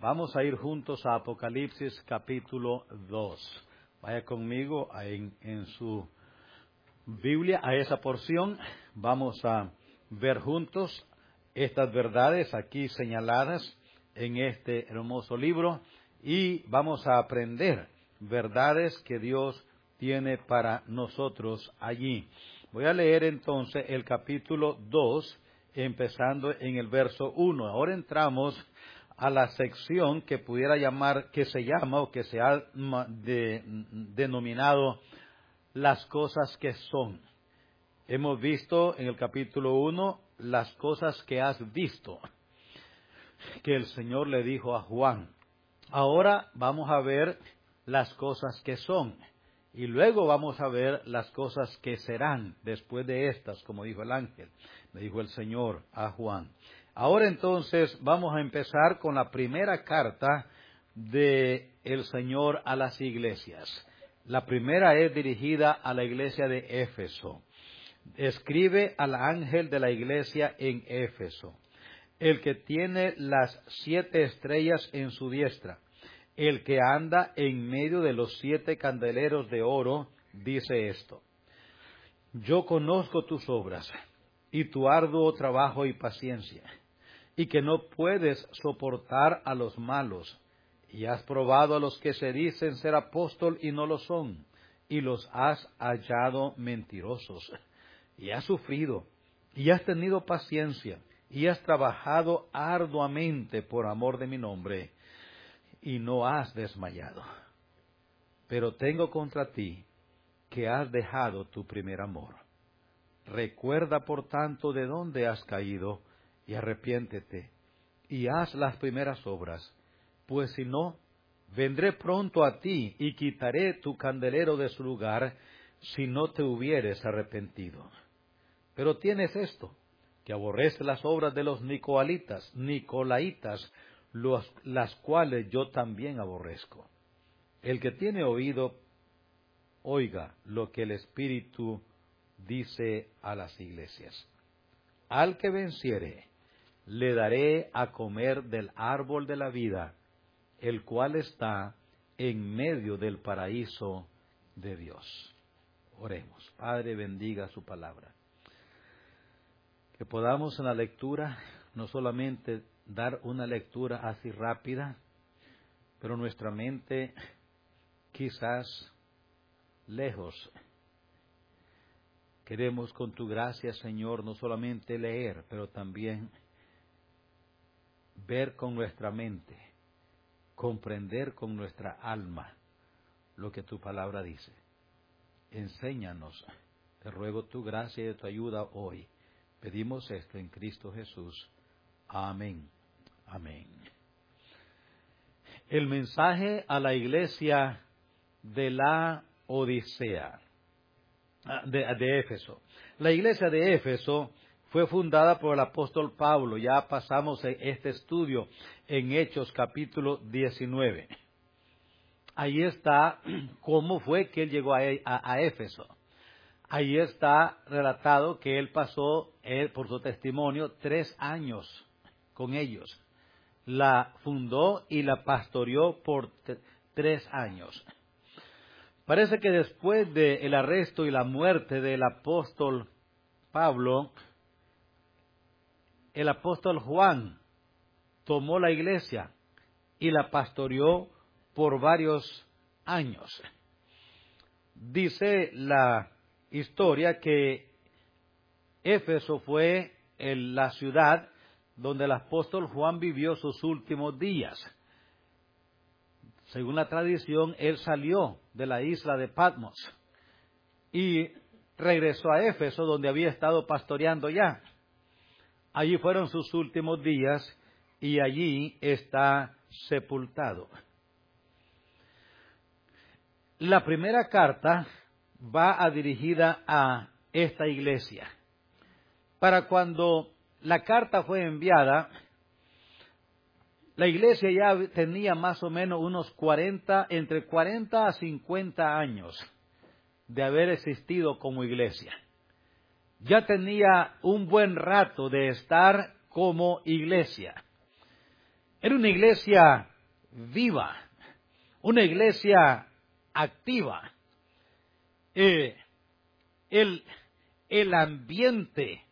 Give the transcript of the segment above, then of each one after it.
Vamos a ir juntos a Apocalipsis capítulo 2. Vaya conmigo en su Biblia a esa porción. Vamos a ver juntos estas verdades aquí señaladas en este hermoso libro y vamos a aprender verdades que Dios tiene para nosotros allí. Voy a leer entonces el capítulo 2, empezando en el verso 1. Ahora entramos a la sección que pudiera llamar, que se llama o que se ha denominado las cosas que son. Hemos visto en el capítulo 1 las cosas que has visto, que el Señor le dijo a Juan. Ahora vamos a ver las cosas que son. Y luego vamos a ver las cosas que serán después de estas, como dijo el ángel, le dijo el Señor a Juan. Ahora entonces vamos a empezar con la primera carta de el Señor a las iglesias. La primera es dirigida a la iglesia de Éfeso. Escribe al ángel de la iglesia en Éfeso, el que tiene las 7 estrellas en su diestra, el que anda en medio de los 7 candeleros de oro, dice esto: Yo conozco tus obras, y tu arduo trabajo y paciencia, y que no puedes soportar a los malos, y has probado a los que se dicen ser apóstol y no lo son, y los has hallado mentirosos, y has sufrido, y has tenido paciencia, y has trabajado arduamente por amor de mi nombre, y no has desmayado. Pero tengo contra ti que has dejado tu primer amor. Recuerda, por tanto, de dónde has caído, y arrepiéntete, y haz las primeras obras, pues si no, vendré pronto a ti, y quitaré tu candelero de su lugar, si no te hubieres arrepentido. Pero tienes esto, que aborreces las obras de los nicolaitas, las cuales yo también aborrezco. El que tiene oído, oiga lo que el Espíritu dice a las iglesias. Al que venciere, le daré a comer del árbol de la vida, el cual está en medio del paraíso de Dios. Oremos. Padre, bendiga su palabra. Que podamos en la lectura no solamente dar una lectura así rápida, pero nuestra mente quizás lejos. Queremos con tu gracia, Señor, no solamente leer, pero también ver con nuestra mente, comprender con nuestra alma lo que tu palabra dice. Enséñanos, te ruego tu gracia y tu ayuda hoy. Pedimos esto en Cristo Jesús. Amén. Amén. El mensaje a la iglesia de la Odisea, de Éfeso. La iglesia de Éfeso fue fundada por el apóstol Pablo. Ya pasamos este estudio en Hechos capítulo 19. Ahí está cómo fue que él llegó a Éfeso. Ahí está relatado que él pasó, por su testimonio, 3 años con ellos. La fundó y la pastoreó por 3 años. Parece que después del arresto y la muerte del apóstol Pablo, el apóstol Juan tomó la iglesia y la pastoreó por varios años. Dice la historia que Éfeso fue la ciudad donde el apóstol Juan vivió sus últimos días. Según la tradición, él salió de la isla de Patmos y regresó a Éfeso, donde había estado pastoreando ya. Allí fueron sus últimos días y allí está sepultado. La primera carta va dirigida a esta iglesia. Para cuando la carta fue enviada, la iglesia ya tenía más o menos entre 40 a 50 años de haber existido como iglesia. Ya tenía un buen rato de estar como iglesia. Era una iglesia viva, una iglesia activa. El ambiente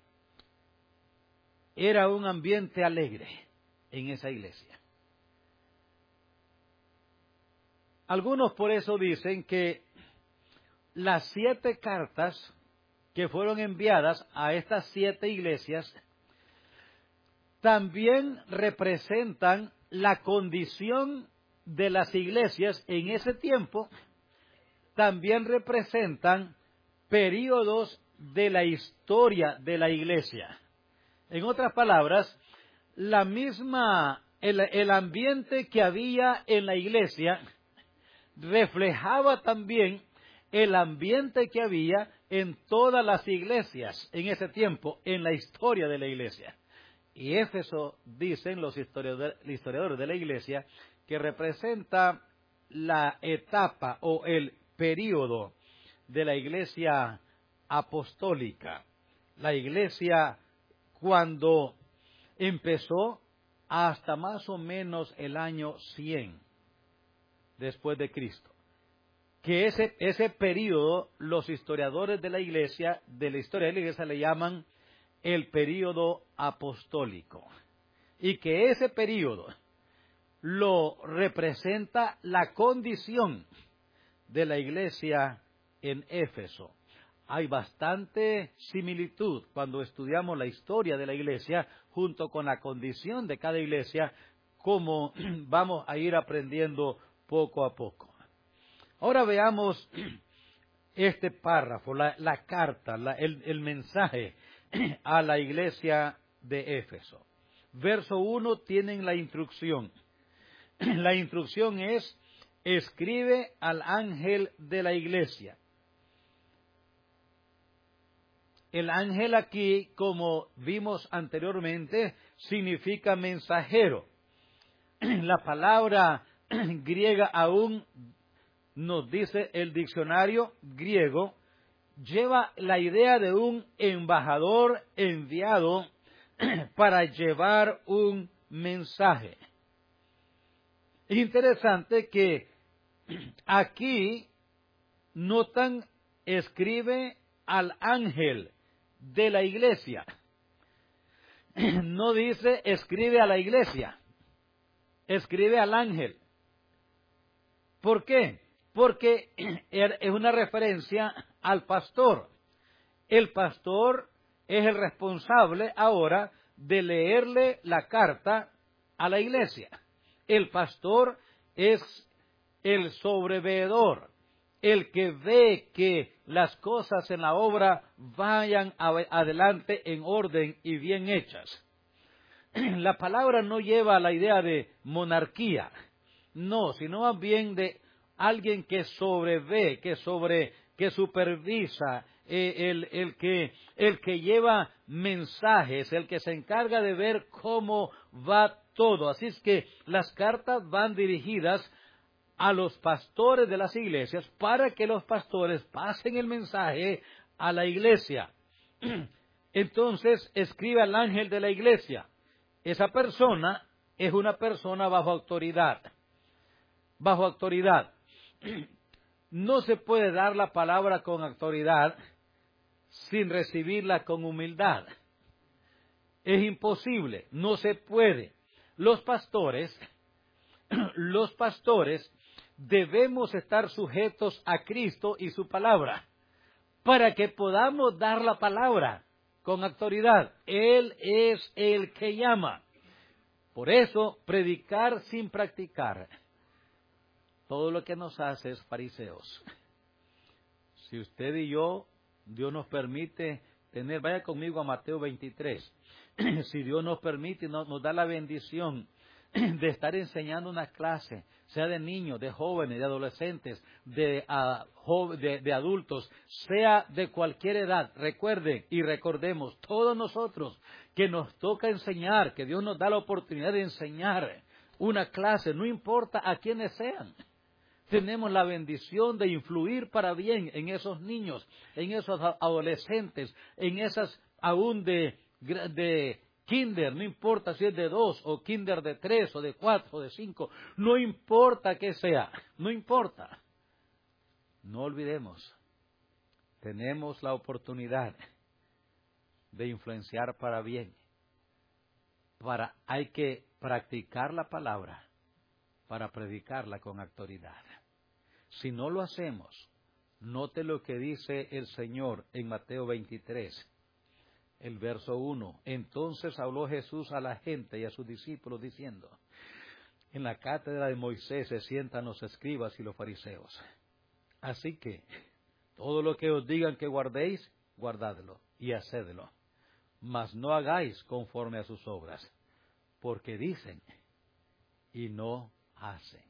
era un ambiente alegre en esa iglesia. Algunos por eso dicen que las 7 cartas que fueron enviadas a estas 7 iglesias también representan la condición de las iglesias en ese tiempo, también representan períodos de la historia de la iglesia. En otras palabras, el ambiente que había en la iglesia reflejaba también el ambiente que había en todas las iglesias en ese tiempo, en la historia de la iglesia. Y Éfeso, dicen los historiadores de la iglesia, que representa la etapa o el período de la iglesia apostólica. La iglesia cuando empezó hasta más o menos el año 100 después de Cristo. Que ese período los historiadores de la historia de la iglesia le llaman el período apostólico. Y que ese período lo representa la condición de la iglesia en Éfeso. Hay bastante similitud cuando estudiamos la historia de la iglesia junto con la condición de cada iglesia, como vamos a ir aprendiendo poco a poco. Ahora veamos este párrafo, la carta, el mensaje a la iglesia de Éfeso. Verso 1 tienen la instrucción. La instrucción es: escribe al ángel de la iglesia. El ángel aquí, como vimos anteriormente, significa mensajero. La palabra griega aún, nos dice el diccionario griego, lleva la idea de un embajador enviado para llevar un mensaje. Es interesante que aquí notan, escribe al ángel de la iglesia. No dice escribe a la iglesia, escribe al ángel. ¿Por qué? Porque es una referencia al pastor. El pastor es el responsable ahora de leerle la carta a la iglesia. El pastor es el sobreveedor, el que ve que las cosas en la obra vayan adelante en orden y bien hechas. La palabra no lleva la idea de monarquía, no, sino más bien de alguien que sobrevé, que supervisa, el que lleva mensajes, el que se encarga de ver cómo va todo. Así es que las cartas van dirigidas a los pastores de las iglesias para que los pastores pasen el mensaje a la iglesia. Entonces, escribe al ángel de la iglesia. Esa persona es una persona bajo autoridad. Bajo autoridad. No se puede dar la palabra con autoridad sin recibirla con humildad. Es imposible, no se puede. Los pastores debemos estar sujetos a Cristo y su palabra para que podamos dar la palabra con autoridad. Él es el que llama. Por eso, predicar sin practicar, todo lo que nos hace es fariseos. Si usted y yo, Dios nos permite vaya conmigo a Mateo 23. Si Dios nos permite, nos da la bendición de estar enseñando una clase, sea de niños, de jóvenes, de adolescentes, de adultos, sea de cualquier edad. Recuerden y recordemos, todos nosotros que nos toca enseñar, que Dios nos da la oportunidad de enseñar una clase, no importa a quiénes sean. Tenemos la bendición de influir para bien en esos niños, en esos adolescentes, en esas aún de Kinder, no importa si es de 2 o kinder de 3 o de 4 o de 5, no importa que sea, no importa. No olvidemos, tenemos la oportunidad de influenciar para bien. Hay que practicar la palabra para predicarla con autoridad. Si no lo hacemos, note lo que dice el Señor en Mateo 23. El verso 1, entonces habló Jesús a la gente y a sus discípulos diciendo, en la cátedra de Moisés se sientan los escribas y los fariseos. Así que, todo lo que os digan que guardéis, guardadlo y hacedlo. Mas no hagáis conforme a sus obras, porque dicen y no hacen.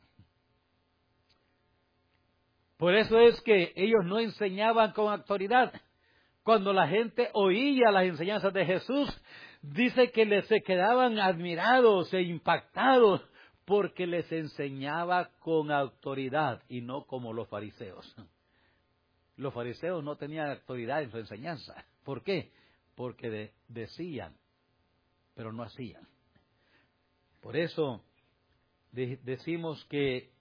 Por eso es que ellos no enseñaban con autoridad. Cuando la gente oía las enseñanzas de Jesús, dice que se quedaban admirados e impactados porque les enseñaba con autoridad y no como los fariseos. Los fariseos no tenían autoridad en su enseñanza. ¿Por qué? Porque decían, pero no hacían. Por eso decimos que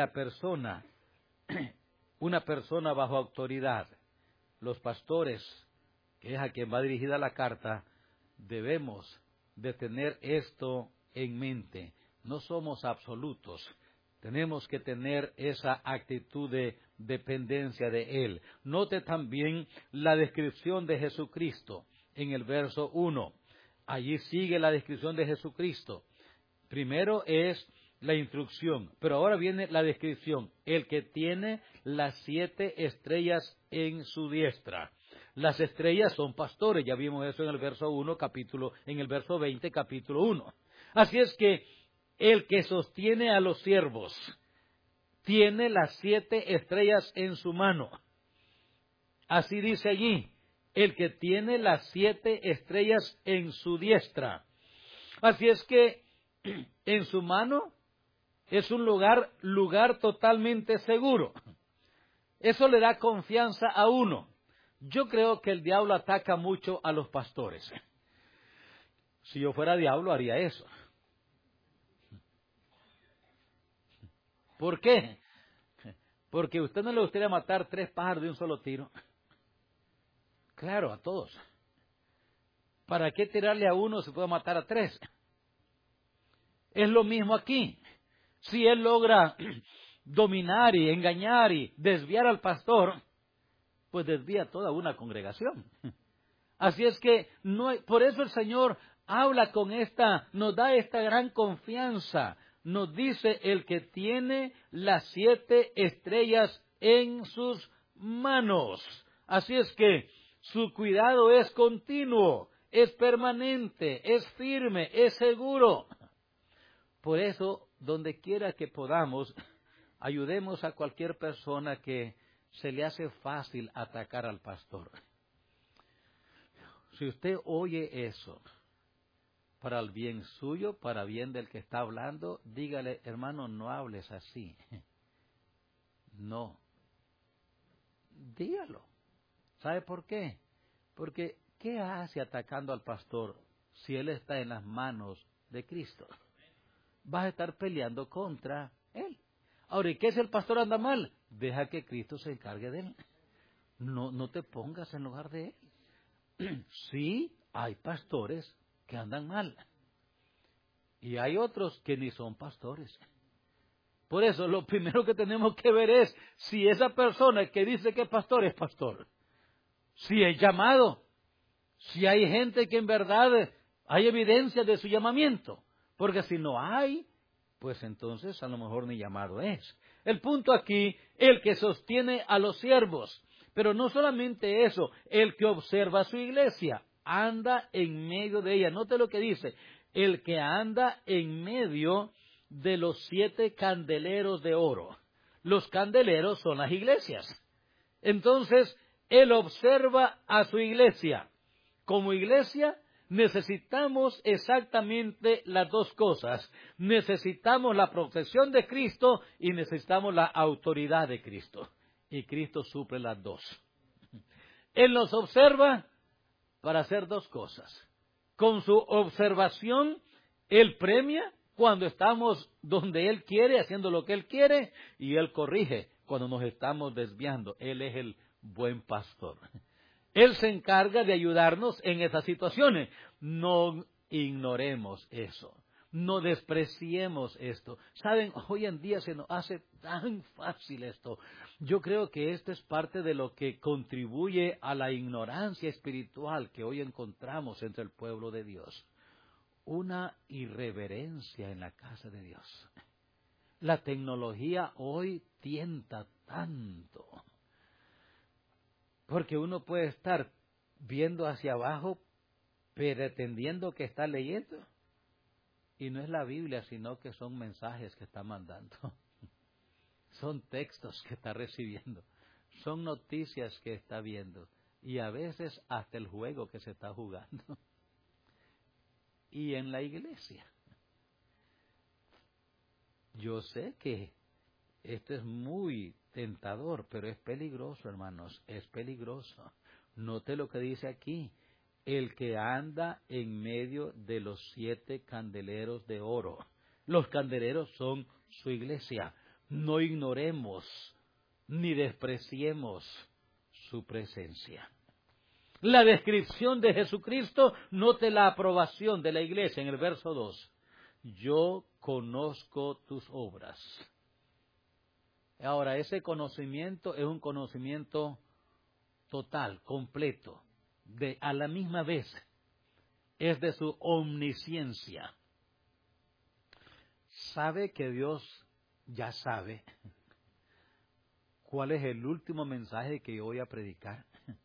una persona bajo autoridad, los pastores, que es a quien va dirigida la carta, debemos de tener esto en mente. No somos absolutos. Tenemos que tener esa actitud de dependencia de Él. Note también la descripción de Jesucristo en el verso 1. Allí sigue la descripción de Jesucristo. Primero es la instrucción, pero ahora viene la descripción. El que tiene las 7 estrellas en su diestra. Las estrellas son pastores, ya vimos eso en el verso 1, en el verso 20, capítulo 1. Así es que el que sostiene a los siervos tiene las 7 estrellas en su mano. Así dice allí, el que tiene las 7 estrellas en su diestra. Así es que en su mano es un lugar totalmente seguro. Eso le da confianza a uno. Yo creo que el diablo ataca mucho a los pastores. Si yo fuera diablo haría eso. ¿Por qué? Porque a usted no le gustaría matar 3 pájaros de un solo tiro. Claro, a todos. ¿Para qué tirarle a uno si puede matar a 3? Es lo mismo aquí. Si él logra dominar y engañar y desviar al pastor, pues desvía toda una congregación. Así es que por eso el Señor habla nos da esta gran confianza. Nos dice el que tiene las 7 estrellas en sus manos. Así es que su cuidado es continuo, es permanente, es firme, es seguro. Por eso, donde quiera que podamos, ayudemos a cualquier persona que se le hace fácil atacar al pastor. Si usted oye eso, para el bien suyo, para bien del que está hablando, dígale, hermano, no hables así. No. Dígalo. ¿Sabe por qué? Porque, ¿qué hace atacando al pastor si él está en las manos de Cristo? Vas a estar peleando contra él. Ahora, ¿y qué si el pastor anda mal? Deja que Cristo se encargue de él. No te pongas en lugar de él. Sí, hay pastores que andan mal. Y hay otros que ni son pastores. Por eso, lo primero que tenemos que ver es si esa persona que dice que es pastor. Si es llamado. Si hay gente que en verdad hay evidencia de su llamamiento. Porque si no hay, pues entonces a lo mejor ni llamado es. El punto aquí, el que sostiene a los siervos. Pero no solamente eso, el que observa su iglesia, anda en medio de ella. Note lo que dice, el que anda en medio de los 7 candeleros de oro. Los candeleros son las iglesias. Entonces, él observa a su iglesia. Como iglesia, necesitamos exactamente las 2 cosas. Necesitamos la protección de Cristo y necesitamos la autoridad de Cristo. Y Cristo suple las 2. Él nos observa para hacer 2 cosas. Con su observación, Él premia cuando estamos donde Él quiere, haciendo lo que Él quiere, y Él corrige cuando nos estamos desviando. Él es el buen pastor. Él se encarga de ayudarnos en esas situaciones. No ignoremos eso. No despreciemos esto. Saben, hoy en día se nos hace tan fácil esto. Yo creo que esto es parte de lo que contribuye a la ignorancia espiritual que hoy encontramos entre el pueblo de Dios. Una irreverencia en la casa de Dios. La tecnología hoy tienta tanto. Porque uno puede estar viendo hacia abajo, pretendiendo que está leyendo. Y no es la Biblia, sino que son mensajes que está mandando. Son textos que está recibiendo. Son noticias que está viendo. Y a veces hasta el juego que se está jugando. Y en la iglesia. Yo sé que esto es muy tentador, pero es peligroso, hermanos. Es peligroso. Note lo que dice aquí. El que anda en medio de los 7 candeleros de oro. Los candeleros son su iglesia. No ignoremos ni despreciemos su presencia. La descripción de Jesucristo, note la aprobación de la iglesia en el verso 2. Yo conozco tus obras. Ahora, ese conocimiento es un conocimiento total, completo. A la misma vez es de su omnisciencia. Sabe que Dios ya sabe cuál es el último mensaje que yo voy a predicar.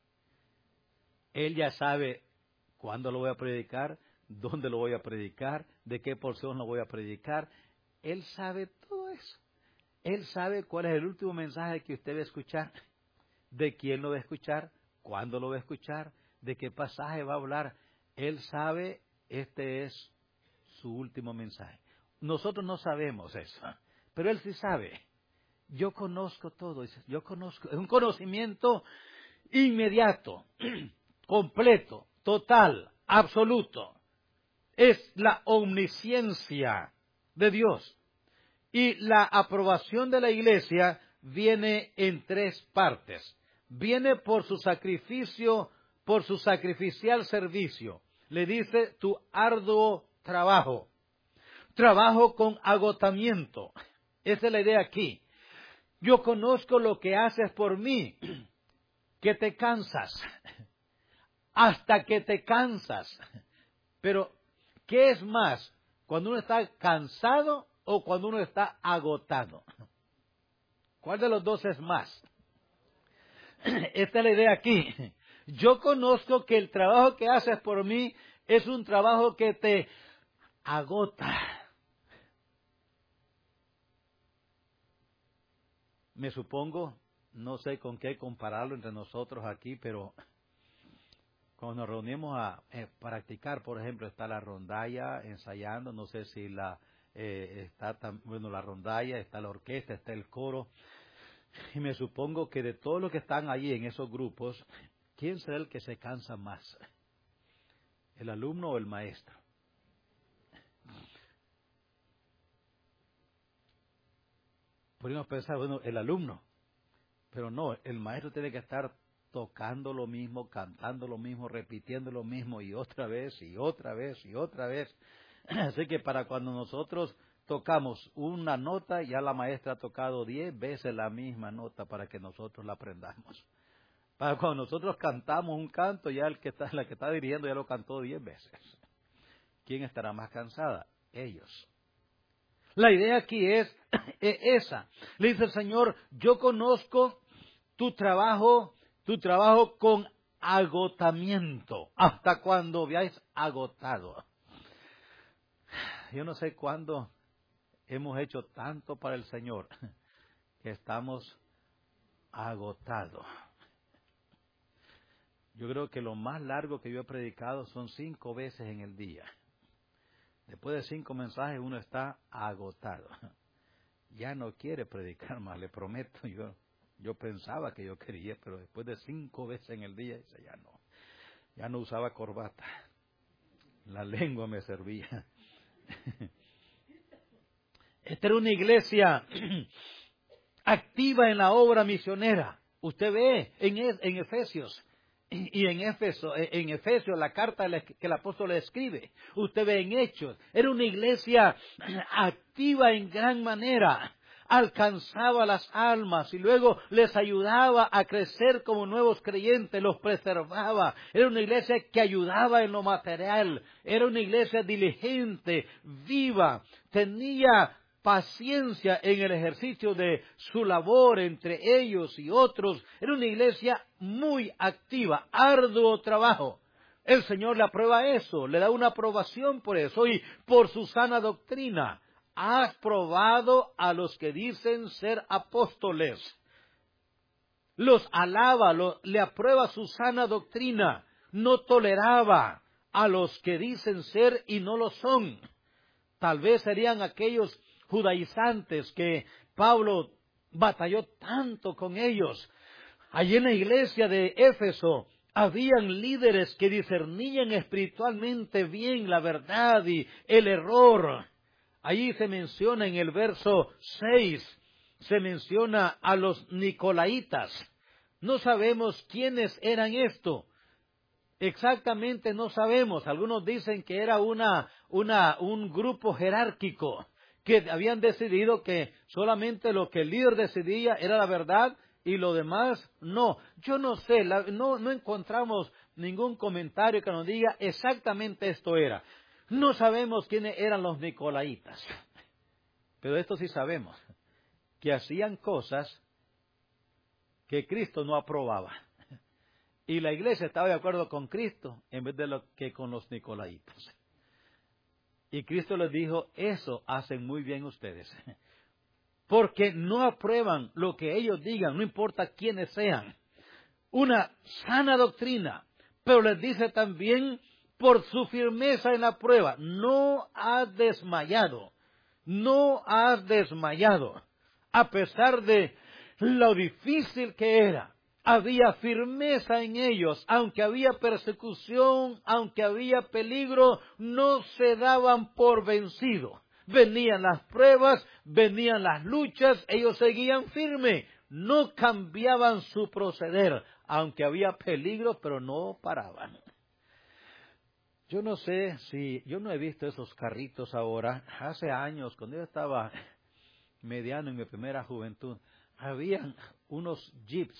Él ya sabe cuándo lo voy a predicar, dónde lo voy a predicar, de qué porción lo voy a predicar. Él sabe todo eso. Él sabe cuál es el último mensaje que usted va a escuchar, de quién lo va a escuchar, cuándo lo va a escuchar, de qué pasaje va a hablar. Él sabe, este es su último mensaje. Nosotros no sabemos eso, pero Él sí sabe. Yo conozco todo, yo conozco, es un conocimiento inmediato, completo, total, absoluto. Es la omnisciencia de Dios. Y la aprobación de la iglesia viene en 3 partes. Viene por su sacrificio, por su sacrificial servicio. Le dice tu arduo trabajo. Trabajo con agotamiento. Esa es la idea aquí. Yo conozco lo que haces por mí, que te cansas, hasta que te cansas. Pero, ¿qué es más? ¿Cuando uno está cansado o cuando uno está agotado? ¿Cuál de los dos es más? Esta es la idea aquí. Yo conozco que el trabajo que haces por mí es un trabajo que te agota. Me supongo, no sé con qué compararlo entre nosotros aquí, pero cuando nos reunimos a practicar, por ejemplo, está la rondalla ensayando, no sé si la rondalla, está la orquesta, está el coro, y me supongo que de todos los que están allí en esos grupos, ¿quién será el que se cansa más? ¿El alumno o el maestro? Podríamos pensar, bueno, el alumno, pero no, el maestro tiene que estar tocando lo mismo, cantando lo mismo, repitiendo lo mismo y otra vez y otra vez y otra vez. Así que para cuando nosotros tocamos una nota, ya la maestra ha tocado 10 veces la misma nota para que nosotros la aprendamos. Para cuando nosotros cantamos un canto, ya la que está dirigiendo ya lo cantó 10 veces. ¿Quién estará más cansada? Ellos. La idea aquí es esa. Le dice el Señor, yo conozco tu trabajo con agotamiento, hasta cuando veáis agotado. Yo no sé cuándo hemos hecho tanto para el Señor que estamos agotados. Yo creo que lo más largo que yo he predicado son 5 veces en el día. Después de 5 mensajes uno está agotado. Ya no quiere predicar más, le prometo. Yo pensaba que yo quería, pero después de 5 veces en el día, dice, ya no usaba corbata. La lengua me servía. Esta era una iglesia activa en la obra misionera. Usted ve en Efesios, y en Efesios, la carta que el apóstol le escribe, usted ve en Hechos, era una iglesia activa en gran manera, alcanzaba las almas y luego les ayudaba a crecer como nuevos creyentes, los preservaba. Era una iglesia que ayudaba en lo material, era una iglesia diligente, viva, tenía paciencia en el ejercicio de su labor entre ellos y otros. Era una iglesia muy activa, arduo trabajo. El Señor le aprueba eso, le da una aprobación por eso y por su sana doctrina. Has probado a los que dicen ser apóstoles. Los alaba, le aprueba su sana doctrina. No toleraba a los que dicen ser y no lo son. Tal vez serían aquellos judaizantes que Pablo batalló tanto con ellos. Allí en la iglesia de Éfeso habían líderes que discernían espiritualmente bien la verdad y el error. Allí se menciona en el verso 6, se menciona a los nicolaitas. No sabemos quiénes eran estos. Exactamente no sabemos. Algunos dicen que era un grupo jerárquico, que habían decidido que solamente lo que el líder decidía era la verdad y lo demás no. Yo no sé, no encontramos ningún comentario que nos diga exactamente esto era. No sabemos quiénes eran los nicolaitas, pero esto sí sabemos, que hacían cosas que Cristo no aprobaba. Y la iglesia estaba de acuerdo con Cristo en vez de lo que con los nicolaitas. Y Cristo les dijo, eso hacen muy bien ustedes. Porque no aprueban lo que ellos digan, no importa quiénes sean. Una sana doctrina. Pero les dice también, por su firmeza en la prueba, no has desmayado. No has desmayado. A pesar de lo difícil que era. Había firmeza en ellos, aunque había persecución, aunque había peligro, no se daban por vencidos. Venían las pruebas, venían las luchas, ellos seguían firmes, no cambiaban su proceder, aunque había peligro, pero no paraban. Yo no sé yo no he visto esos carritos ahora. Hace años, cuando yo estaba mediano en mi primera juventud, habían unos jeeps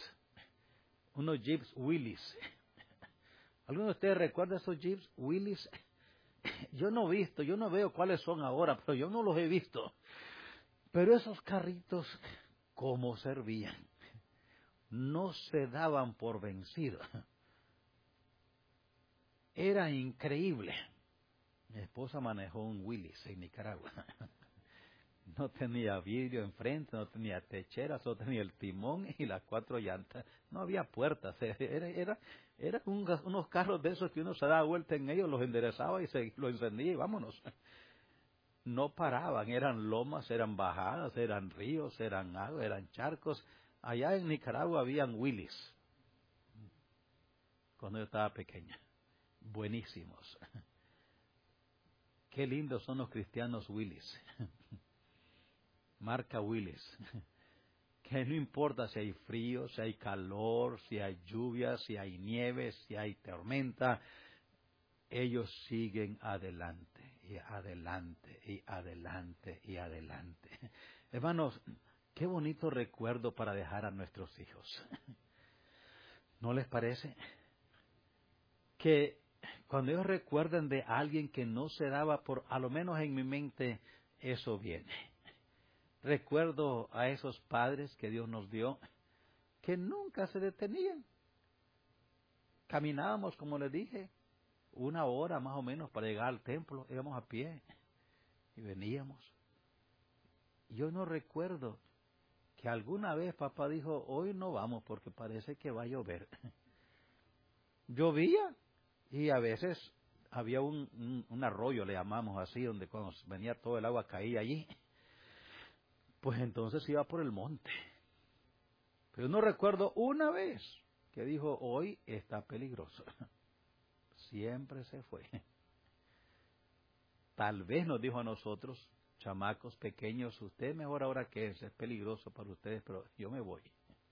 Willys. ¿Alguno de ustedes recuerda esos jeeps Willys? Yo no veo cuáles son ahora, pero yo no los he visto. Pero esos carritos, ¿cómo servían? No se daban por vencidos. Era increíble. Mi esposa manejó un Willys en Nicaragua. No tenía vidrio enfrente, no tenía techera, solo tenía el timón y las 4 llantas. No había puertas. Era unos carros de esos que uno se daba vuelta en ellos, los enderezaba y lo encendía y vámonos. No paraban, eran lomas, eran bajadas, eran ríos, eran aguas, eran charcos. Allá en Nicaragua habían Willys, cuando yo estaba pequeña. Buenísimos. Qué lindos son los cristianos Willys. Marca Willys, que no importa si hay frío, si hay calor, si hay lluvia, si hay nieve, si hay tormenta, ellos siguen adelante, y adelante, y adelante, y adelante. Hermanos, qué bonito recuerdo para dejar a nuestros hijos. ¿No les parece? Que cuando ellos recuerden de alguien que no se daba a lo menos en mi mente, eso viene. Recuerdo a esos padres que Dios nos dio, que nunca se detenían. Caminábamos, como les dije, 1 hora más o menos para llegar al templo, íbamos a pie y veníamos. Yo no recuerdo que alguna vez papá dijo, hoy no vamos porque parece que va a llover. Llovía y a veces había un arroyo, le llamamos así, donde cuando venía todo el agua caía allí. Pues entonces iba por el monte. Pero no recuerdo una vez que dijo, hoy está peligroso. Siempre se fue. Tal vez nos dijo a nosotros, chamacos pequeños, usted mejor ahora que es peligroso para ustedes, pero yo me voy.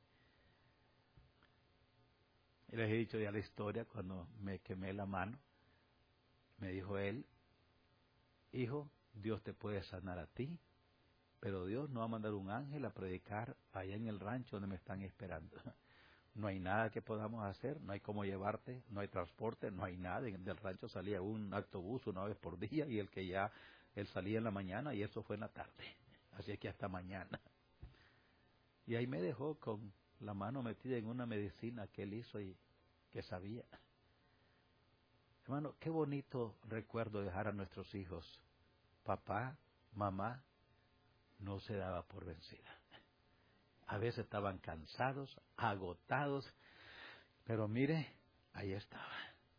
Y les he dicho ya la historia, cuando me quemé la mano, me dijo él, hijo, Dios te puede sanar a ti, pero Dios no va a mandar un ángel a predicar allá en el rancho donde me están esperando. No hay nada que podamos hacer, no hay cómo llevarte, no hay transporte, no hay nada. Del rancho salía un autobús una vez por día y él salía en la mañana y eso fue en la tarde. Así es que hasta mañana. Y ahí me dejó con la mano metida en una medicina que él hizo y que sabía. Hermano, qué bonito recuerdo dejar a nuestros hijos. Papá, mamá, no se daba por vencida. A veces estaban cansados, agotados, pero mire, ahí estaba.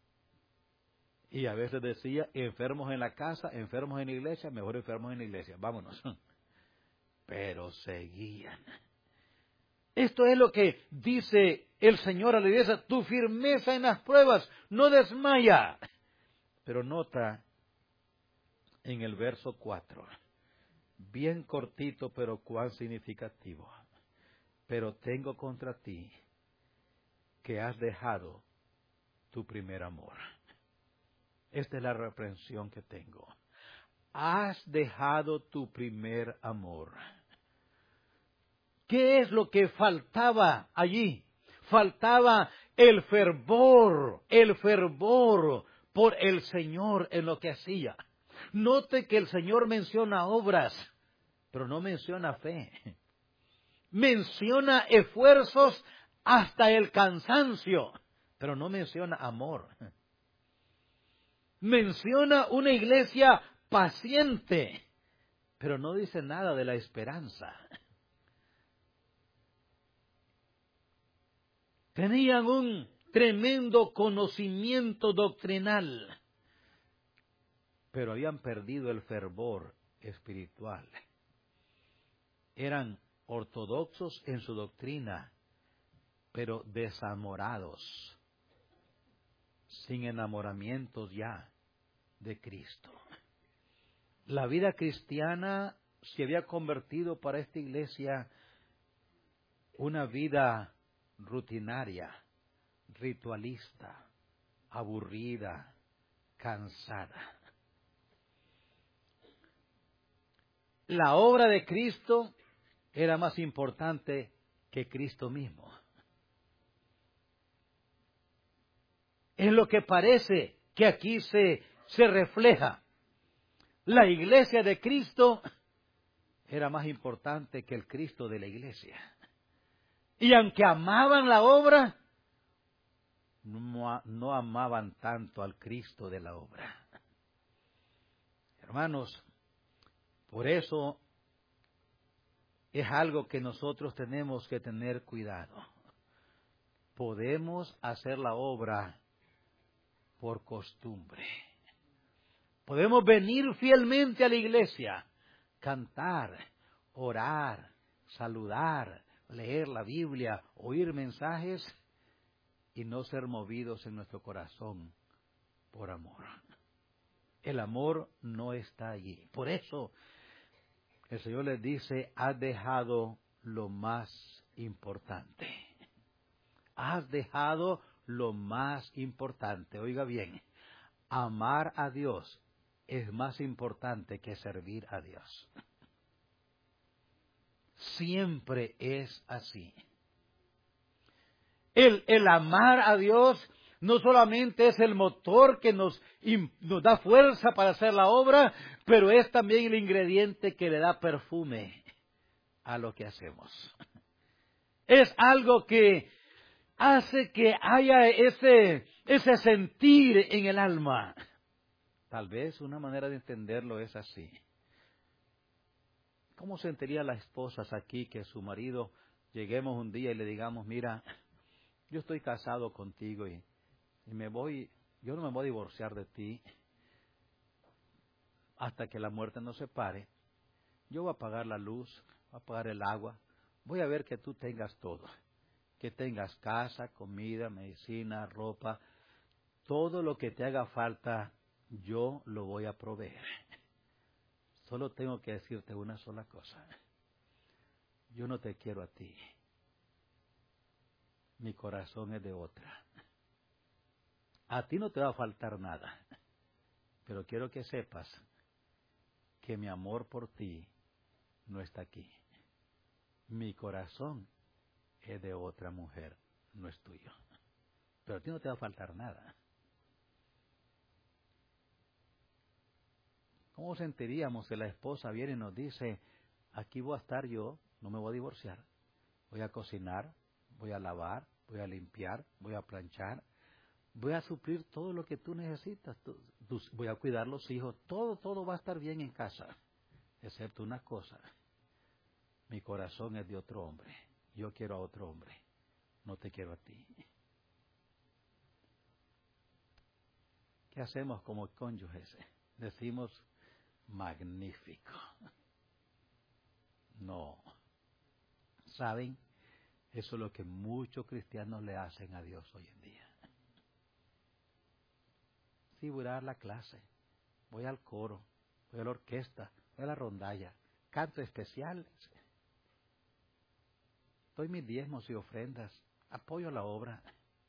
Y a veces decía, enfermos en la casa, enfermos en la iglesia, mejor enfermos en la iglesia, vámonos. Pero seguían. Esto es lo que dice el Señor a la iglesia, tu firmeza en las pruebas no desmaya. Pero nota en el verso 4, bien cortito pero cuán significativo. Pero tengo contra ti que has dejado tu primer amor. Esta es la reprensión que tengo. Has dejado tu primer amor. ¿Qué es lo que faltaba allí? Faltaba el fervor por el Señor en lo que hacía. Note que el Señor menciona obras, pero no menciona fe. Menciona esfuerzos hasta el cansancio, pero no menciona amor. Menciona una iglesia paciente, pero no dice nada de la esperanza. Tenían un tremendo conocimiento doctrinal, pero habían perdido el fervor espiritual. Eran ortodoxos en su doctrina, pero desamorados, sin enamoramientos ya de Cristo. La vida cristiana se había convertido para esta iglesia una vida rutinaria, ritualista, aburrida, cansada. La obra de Cristo era más importante que Cristo mismo. Es lo que parece que aquí se refleja. La iglesia de Cristo era más importante que el Cristo de la iglesia. Y aunque amaban la obra, no amaban tanto al Cristo de la obra. Hermanos, por eso es algo que nosotros tenemos que tener cuidado. Podemos hacer la obra por costumbre. Podemos venir fielmente a la iglesia, cantar, orar, saludar, leer la Biblia, oír mensajes y no ser movidos en nuestro corazón por amor. El amor no está allí. Por eso el Señor les dice, has dejado lo más importante. Has dejado lo más importante. Oiga bien, amar a Dios es más importante que servir a Dios. Siempre es así. El amar a Dios no solamente es el motor que nos da fuerza para hacer la obra, pero es también el ingrediente que le da perfume a lo que hacemos. Es algo que hace que haya ese sentir en el alma. Tal vez una manera de entenderlo es así. ¿Cómo sentiría las esposas aquí que su marido lleguemos un día y le digamos, mira, yo estoy casado contigo y yo no me voy a divorciar de ti hasta que la muerte nos separe. Yo voy a pagar la luz, voy a pagar el agua, voy a ver que tú tengas todo, que tengas casa, comida, medicina, ropa, todo lo que te haga falta, yo lo voy a proveer. Solo tengo que decirte una sola cosa. Yo no te quiero a ti. Mi corazón es de otra. A ti no te va a faltar nada. Pero quiero que sepas que mi amor por ti no está aquí. Mi corazón es de otra mujer, no es tuyo. Pero a ti no te va a faltar nada. ¿Cómo sentiríamos si la esposa viene y nos dice, aquí voy a estar yo, no me voy a divorciar, voy a cocinar, voy a lavar, voy a limpiar, voy a planchar, voy a suplir todo lo que tú necesitas, voy a cuidar los hijos, todo va a estar bien en casa, excepto una cosa, mi corazón es de otro hombre, yo quiero a otro hombre, no te quiero a ti. ¿Qué hacemos como cónyuges? Decimos, magnífico. No. ¿Saben? Eso es lo que muchos cristianos le hacen a Dios hoy en día. Sí, voy a dar la clase, voy al coro, voy a la orquesta, voy a la rondalla, canto especiales, doy mis diezmos y ofrendas, apoyo la obra.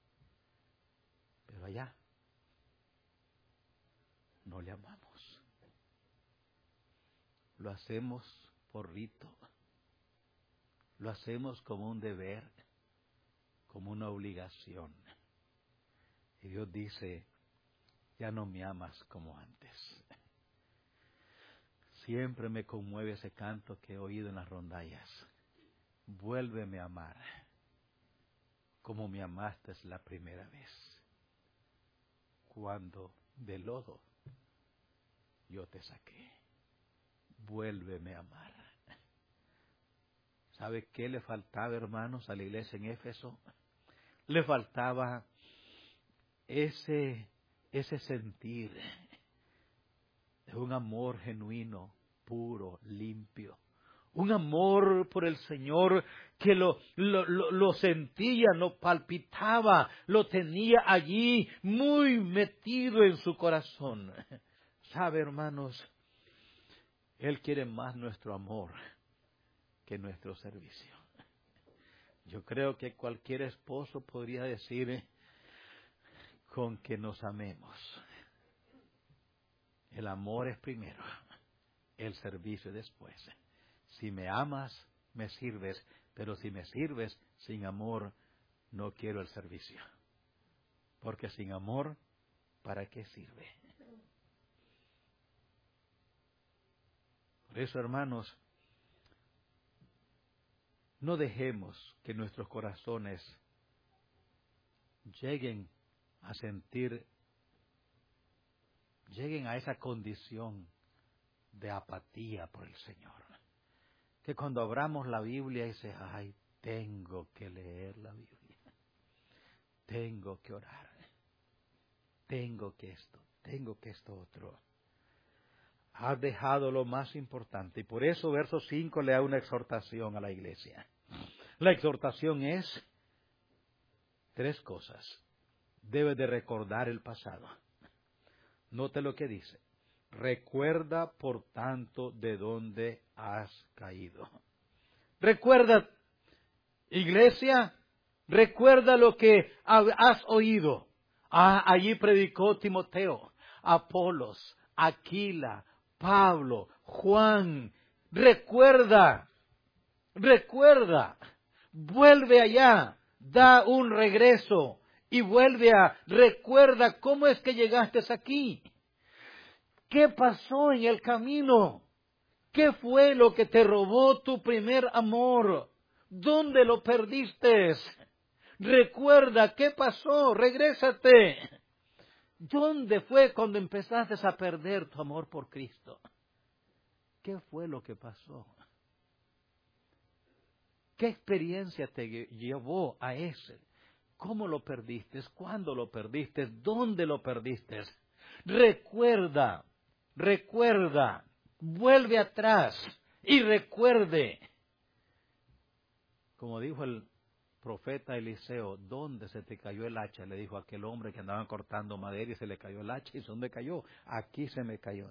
Pero allá no le amamos. Lo hacemos por rito. Lo hacemos como un deber, como una obligación. Y Dios dice, ya no me amas como antes. Siempre me conmueve ese canto que he oído en las rondallas. Vuélveme a amar como me amaste la primera vez. Cuando del lodo yo te saqué. Vuélveme a amar. ¿Sabe qué le faltaba, hermanos, a la iglesia en Éfeso? Le faltaba ese sentir de un amor genuino, puro, limpio. Un amor por el Señor que lo sentía, lo palpitaba, lo tenía allí muy metido en su corazón. ¿Sabe, hermanos? Él quiere más nuestro amor que nuestro servicio. Yo creo que cualquier esposo podría decir, con que nos amemos. El amor es primero, el servicio es después. Si me amas, me sirves, pero si me sirves sin amor, no quiero el servicio. Porque sin amor, ¿para qué sirve? Por eso, hermanos, no dejemos que nuestros corazones lleguen a sentir, lleguen a esa condición de apatía por el Señor. Que cuando abramos la Biblia dice, ay, tengo que leer la Biblia, tengo que orar, tengo que esto otro. Has dejado lo más importante. Y por eso verso 5 le da una exhortación a la iglesia. La exhortación es 3 cosas. Debes de recordar el pasado. Note lo que dice. Recuerda, por tanto, de dónde has caído. Recuerda, iglesia, recuerda lo que has oído. Allí predicó Timoteo, Apolos, Aquila, Pablo, Juan. Recuerda, vuelve allá, da un regreso y recuerda cómo es que llegaste aquí. ¿Qué pasó en el camino? ¿Qué fue lo que te robó tu primer amor? ¿Dónde lo perdiste? Recuerda, ¿qué pasó? Regrésate. ¿Dónde fue cuando empezaste a perder tu amor por Cristo? ¿Qué fue lo que pasó? ¿Qué experiencia te llevó a ese? ¿Cómo lo perdiste? ¿Cuándo lo perdiste? ¿Dónde lo perdiste? Recuerda, vuelve atrás y recuerde. Como dijo el profeta Eliseo, ¿dónde se te cayó el hacha? Le dijo a aquel hombre que andaba cortando madera y se le cayó el hacha. ¿Y dónde cayó? Aquí se me cayó.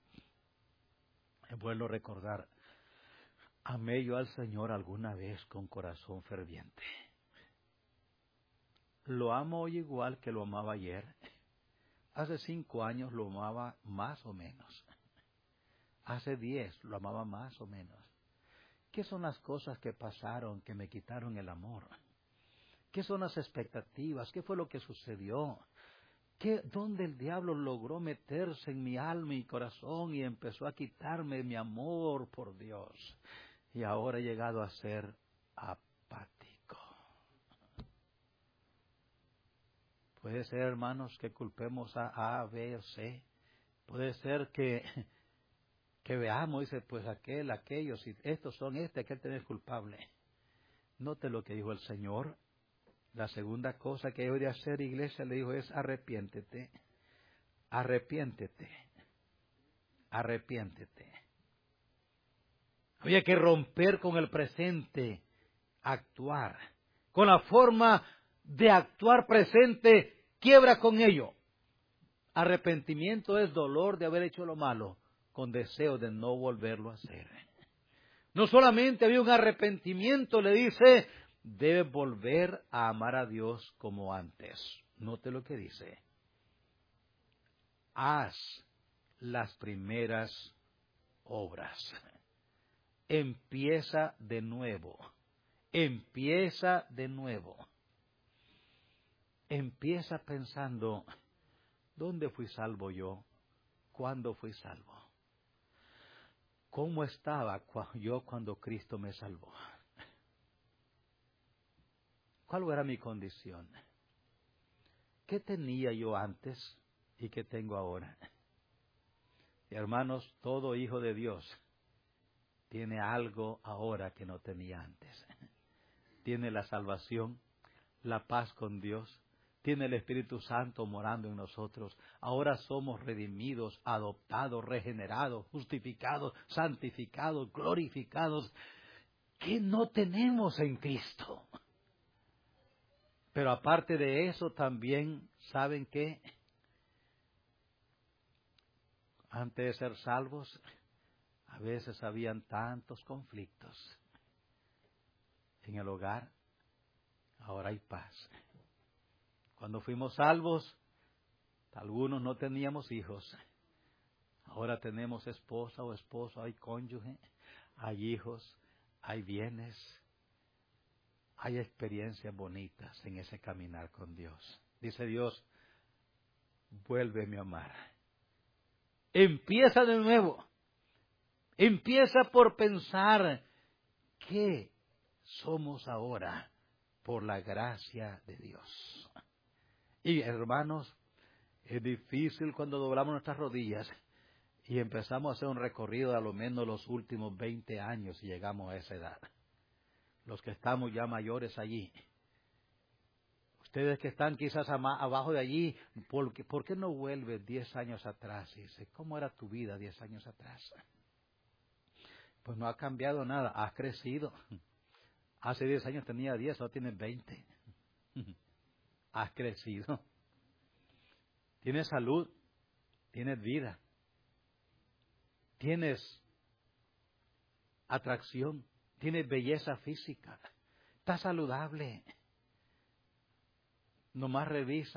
Es bueno recordar, amé yo al Señor alguna vez con corazón ferviente. Lo amo hoy igual que lo amaba ayer. Hace 5 años lo amaba más o menos. Hace 10 lo amaba más o menos. ¿Qué son las cosas que pasaron que me quitaron el amor? ¿Qué son las expectativas? ¿Qué fue lo que sucedió? ¿Dónde el diablo logró meterse en mi alma y corazón y empezó a quitarme mi amor por Dios? Y ahora he llegado a ser apático. Puede ser, hermanos, que culpemos a B o C. Puede ser que veamos, dice, pues aquellos, y estos son aquel tenés culpable. Note lo que dijo el Señor. La segunda cosa que debe de hacer, iglesia, le dijo, es arrepiéntete. Arrepiéntete. Arrepiéntete. Había que romper con el presente, actuar. Con la forma de actuar presente, quiebra con ello. Arrepentimiento es dolor de haber hecho lo malo, con deseo de no volverlo a hacer. No solamente había un arrepentimiento, le dice, debe volver a amar a Dios como antes. Note lo que dice. Haz las primeras obras. Empieza de nuevo. Empieza de nuevo. Empieza pensando, ¿dónde fui salvo yo? ¿Cuándo fui salvo? ¿Cómo estaba yo cuando Cristo me salvó? ¿Cuál era mi condición? ¿Qué tenía yo antes y qué tengo ahora? Y hermanos, todo hijo de Dios tiene algo ahora que no tenía antes. Tiene la salvación, la paz con Dios, tiene el Espíritu Santo morando en nosotros. Ahora somos redimidos, adoptados, regenerados, justificados, santificados, glorificados. ¿Qué no tenemos en Cristo? Pero aparte de eso también, ¿saben qué? Antes de ser salvos, a veces habían tantos conflictos en el hogar. Ahora hay paz. Cuando fuimos salvos, algunos no teníamos hijos. Ahora tenemos esposa o esposo, hay cónyuge, hay hijos, hay bienes. Hay experiencias bonitas en ese caminar con Dios. Dice Dios, vuélveme a amar. Empieza de nuevo. Empieza por pensar qué somos ahora por la gracia de Dios. Y hermanos, es difícil cuando doblamos nuestras rodillas y empezamos a hacer un recorrido de a lo menos los últimos 20 años y llegamos a esa edad. Los que estamos ya mayores allí. Ustedes que están quizás abajo de allí, ¿por qué no vuelves 10 años atrás? Y dice, ¿cómo era tu vida 10 años atrás? Pues no ha cambiado nada, has crecido. Hace 10 años tenía 10, ahora tienes 20. Has crecido. Tienes salud, tienes vida, tienes atracción, tienes belleza física, estás saludable. Nomás revisa